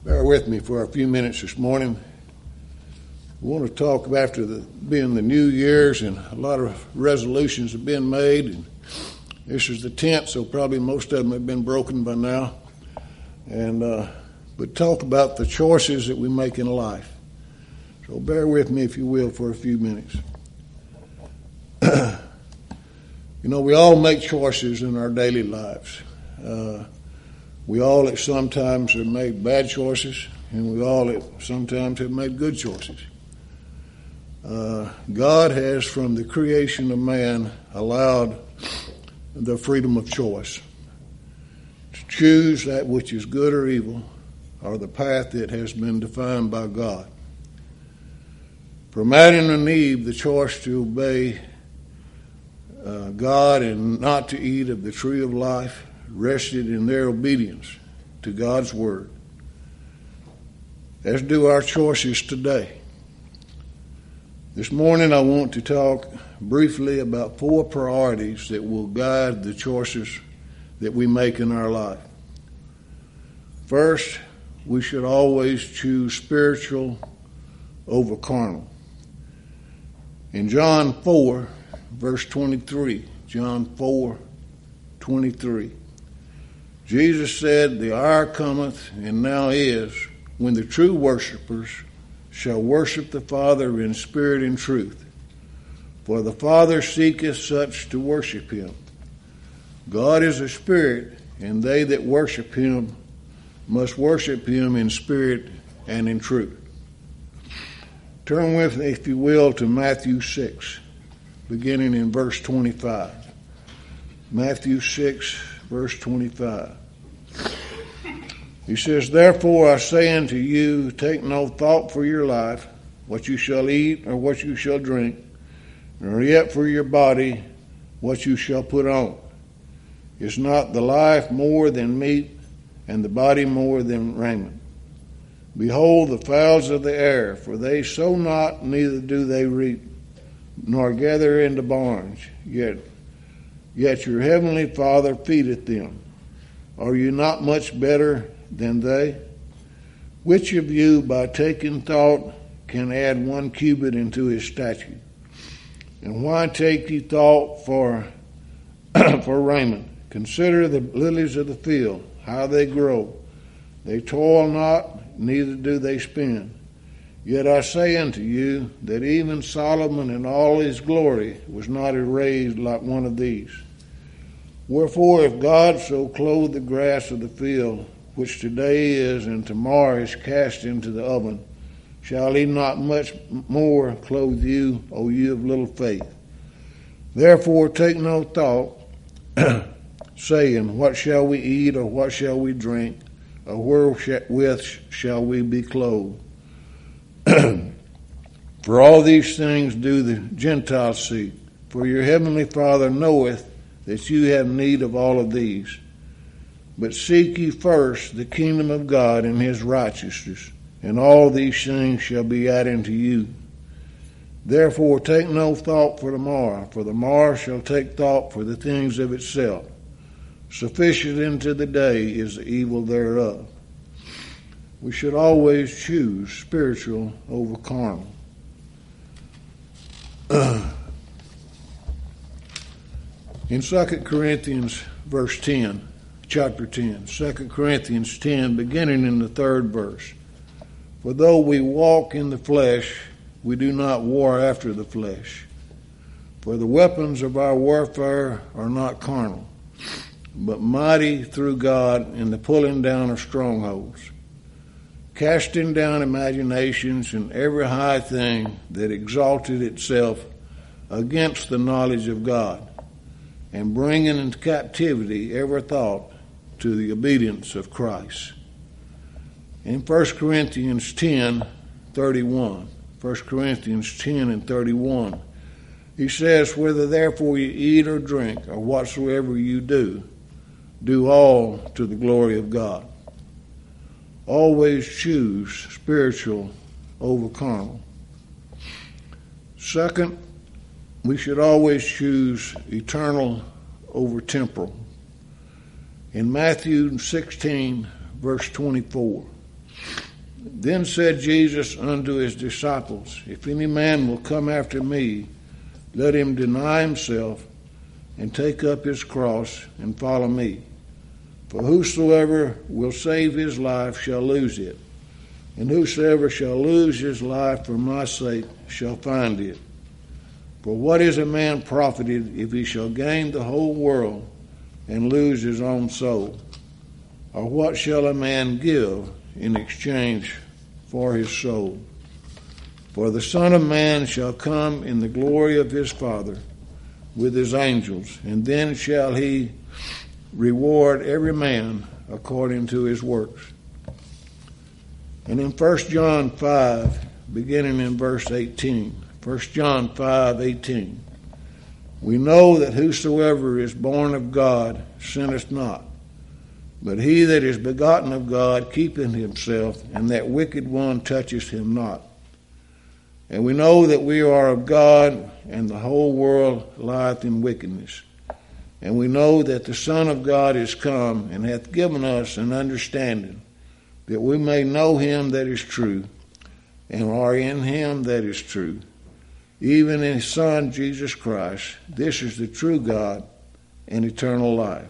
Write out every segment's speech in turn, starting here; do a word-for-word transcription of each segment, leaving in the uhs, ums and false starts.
Bear with me for a few minutes this morning. We want to talk after the being the New Year's, and a lot of resolutions have been made. And this is the tenth, so probably most of them have been broken by now. And uh, but talk about the choices that we make in life. So bear with me, if you will, for a few minutes. You know, we all make choices in our daily lives. Uh, we all at sometimes have made bad choices, and we all at sometimes have made good choices. Uh, God has, from the creation of man, allowed the freedom of choice to choose that which is good or evil, or the path that has been defined by God. From Adam and Eve, the choice to obey uh, God and not to eat of the tree of life rested in their obedience to God's word, as do our choices today. This morning I want to talk briefly about four priorities that will guide the choices that we make in our life. First, we should always choose spiritual over carnal. In John four, verse twenty-three, John four, twenty-three, Jesus said, "The hour cometh, and now is, when the true worshipers shall worship the Father in spirit and truth. For the Father seeketh such to worship him. God is a spirit, and they that worship him must worship him in spirit and in truth." Turn with me, if you will, to Matthew six, beginning in verse twenty-five. Matthew six, verse twenty-five. He says, "Therefore I say unto you, take no thought for your life, what you shall eat or what you shall drink, nor yet for your body, what you shall put on. Is not the life more than meat, and the body more than raiment? Behold the fowls of the air, for they sow not, neither do they reap, nor gather into barns, yet, yet your heavenly Father feedeth them. Are you not much better than they? Which of you, by taking thought, can add one cubit into his stature? And why take ye thought for for raiment? Consider the lilies of the field, how they grow. They toil not, neither do they spin. Yet I say unto you, that even Solomon in all his glory was not arrayed like one of these. Wherefore, if God so clothe the grass of the field, which today is and tomorrow is cast into the oven, shall he not much more clothe you, O you of little faith? Therefore take no thought, saying, what shall we eat, or what shall we drink, or wherewith shall we be clothed? For all these things do the Gentiles seek. For your heavenly Father knoweth that you have need of all of these. But seek ye first the kingdom of God and his righteousness, and all these things shall be added unto you. Therefore take no thought for tomorrow, for the morrow shall take thought for the things of itself. Sufficient unto the day is the evil thereof." We should always choose spiritual over carnal. In Second Corinthians verse ten, chapter ten, Second Corinthians ten, beginning in the third verse. "For though we walk in the flesh, we do not war after the flesh. For the weapons of our warfare are not carnal, but mighty through God in the pulling down of strongholds, casting down imaginations and every high thing that exalted itself against the knowledge of God, and bringing into captivity every thought to the obedience of Christ." In First Corinthians ten, thirty-one, First Corinthians ten and thirty-one, he says, "Whether therefore you eat or drink, or whatsoever you do, do all to the glory of God." Always choose spiritual over carnal. Second, we should always choose eternal over temporal. In Matthew sixteen, verse twenty-four, Then said Jesus unto his disciples, If any man will come after me, let him deny himself, and take up his cross, and follow me. For whosoever will save his life shall lose it, and whosoever shall lose his life for my sake shall find it. For what is a man profited if he shall gain the whole world and lose his own soul? Or what shall a man give in exchange for his soul? For the Son of Man shall come in the glory of his Father with his angels, and then shall he reward every man according to his works. And in First John five, beginning in verse eighteen, First John five eighteen, we know that whosoever is born of God sinneth not, but he that is begotten of God keepeth himself, and that wicked one toucheth him not. And we know that we are of God, and the whole world lieth in wickedness. And we know that the Son of God is come, and hath given us an understanding, that we may know him that is true, and are in him that is true, even in his Son Jesus Christ. This is the true God and eternal life.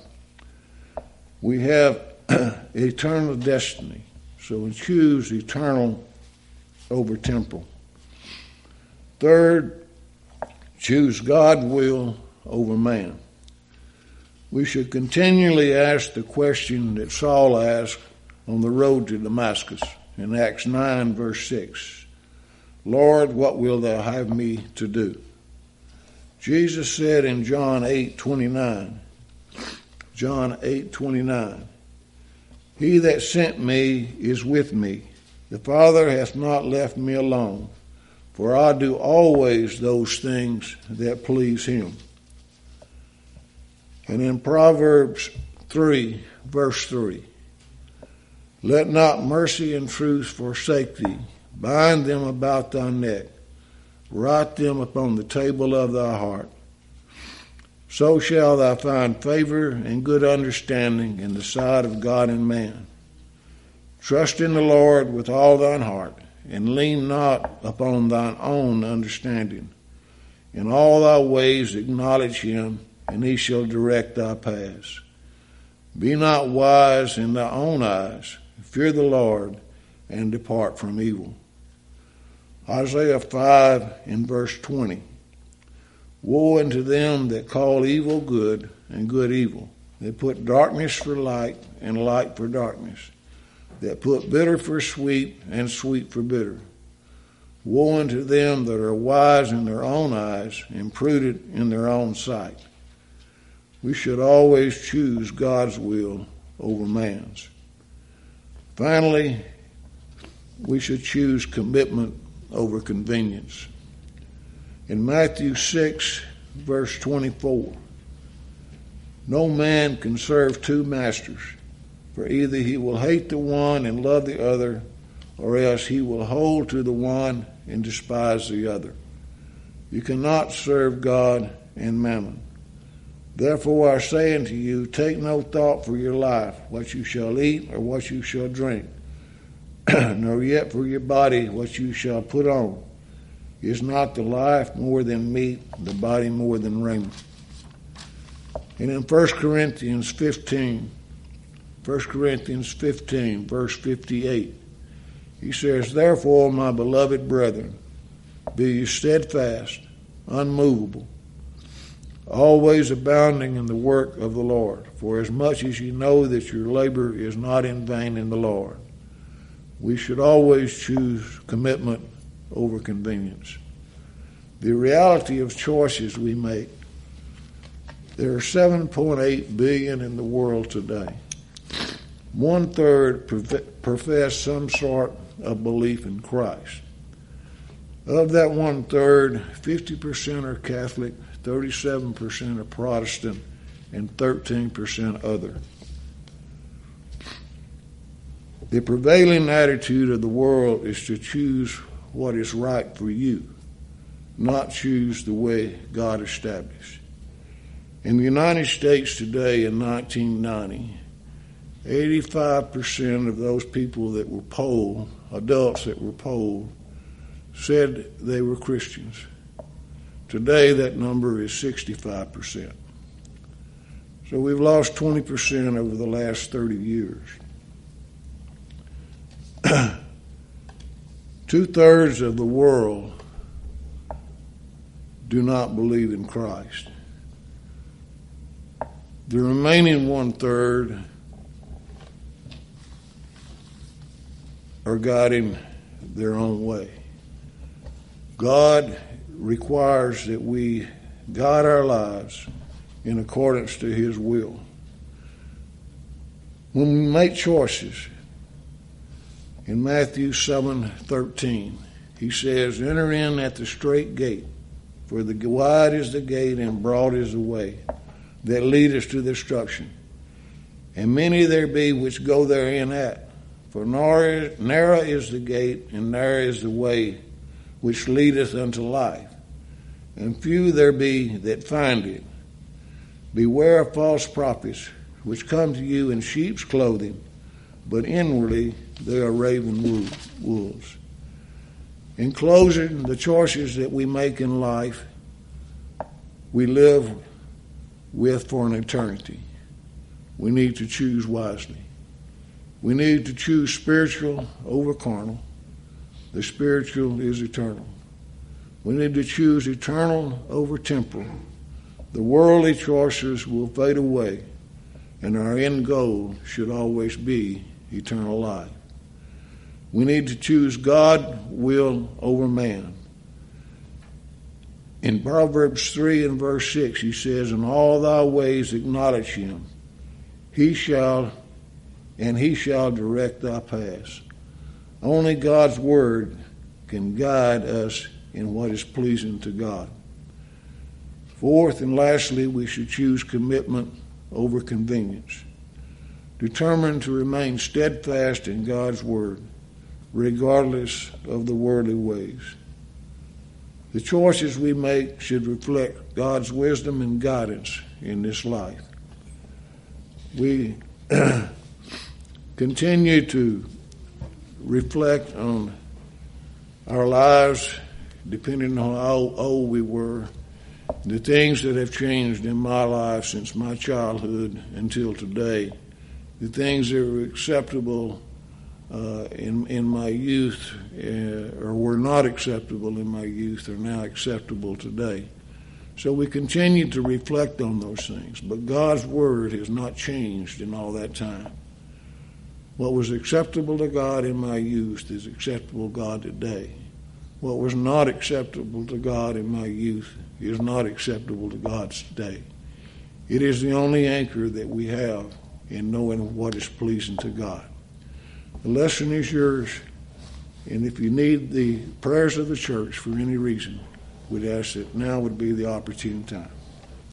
We have eternal destiny, so we choose eternal over temporal. Third, choose God's will over man. We should continually ask the question that Saul asked on the road to Damascus in Acts nine, verse six. Lord, what wilt thou have me to do? Jesus said in John eight twenty-nine, John eight twenty-nine, He that sent me is with me. The Father hath not left me alone, for I do always those things that please him. And in Proverbs three, verse three, let not mercy and truth forsake thee. Bind them about thy neck. Write them upon the table of thy heart. So shall thou find favor and good understanding in the sight of God and man. Trust in the Lord with all thine heart, and lean not upon thine own understanding. In all thy ways acknowledge him, and he shall direct thy paths. Be not wise in thy own eyes. Fear the Lord, and depart from evil. Isaiah five in verse twenty. Woe unto them that call evil good, and good evil, that put darkness for light, and light for darkness, that put bitter for sweet, and sweet for bitter. Woe unto them that are wise in their own eyes, and prudent in their own sight. We should always choose God's will over man's. Finally, we should choose commitment over convenience. In Matthew six, verse twenty-four, no man can serve two masters, for either he will hate the one and love the other, or else he will hold to the one and despise the other. You cannot serve God and mammon. Therefore I say unto you, take no thought for your life, what you shall eat or what you shall drink, nor yet for your body what you shall put on. Is not the life more than meat, the body more than raiment? And in First Corinthians fifteen, First Corinthians fifteen, verse fifty-eight, he says, therefore, my beloved brethren, be ye steadfast, unmovable, always abounding in the work of the Lord, for as much as ye know that your labor is not in vain in the Lord. We should always choose commitment over convenience. The reality of choices we make. There are seven point eight billion in the world today. One third profess some sort of belief in Christ. Of that one third, fifty percent are Catholic, thirty-seven percent are Protestant, and thirteen percent other. The prevailing attitude of the world is to choose what is right for you, not choose the way God established. In the United States today in nineteen ninety, eighty-five percent of those people that were polled, adults that were polled, said they were Christians. Today, that number is sixty-five percent. So we've lost twenty percent over the last thirty years. Two-thirds of the world do not believe in Christ. The remaining one-third are guiding their own way. God requires that we guide our lives in accordance to His will. When we make choices, in Matthew seven thirteen, He says, "Enter in at the straight gate, for the wide is the gate and broad is the way that leadeth to destruction. And many there be which go therein at. For narrow is the gate and narrow is the way which leadeth unto life, and few there be that find it. Beware of false prophets, which come to you in sheep's clothing, but inwardly they are raven wolves." In closing, the choices that we make in life, we live with for an eternity. We need to choose wisely. We need to choose spiritual over carnal. The spiritual is eternal. We need to choose eternal over temporal. The worldly choices will fade away, and our end goal should always be eternal life. We need to choose God's will over man. In Proverbs three and verse six, He says, "In all thy ways acknowledge Him, He shall, and He shall direct thy paths." Only God's word can guide us in what is pleasing to God. Fourth and lastly, we should choose commitment over convenience. Determined to remain steadfast in God's word, regardless of the worldly ways. The choices we make should reflect God's wisdom and guidance in this life. We continue to reflect on our lives, depending on how old we were, the things that have changed in my life since my childhood until today, the things that were acceptable uh, in in my youth uh, or were not acceptable in my youth are now acceptable today. So we continue to reflect on those things, but God's word has not changed in all that time. What was acceptable to God in my youth is acceptable to God today. What was not acceptable to God in my youth is not acceptable to God today. It is the only anchor that we have in knowing what is pleasing to God. The lesson is yours, and if you need the prayers of the church for any reason, we'd ask that now would be the opportune time.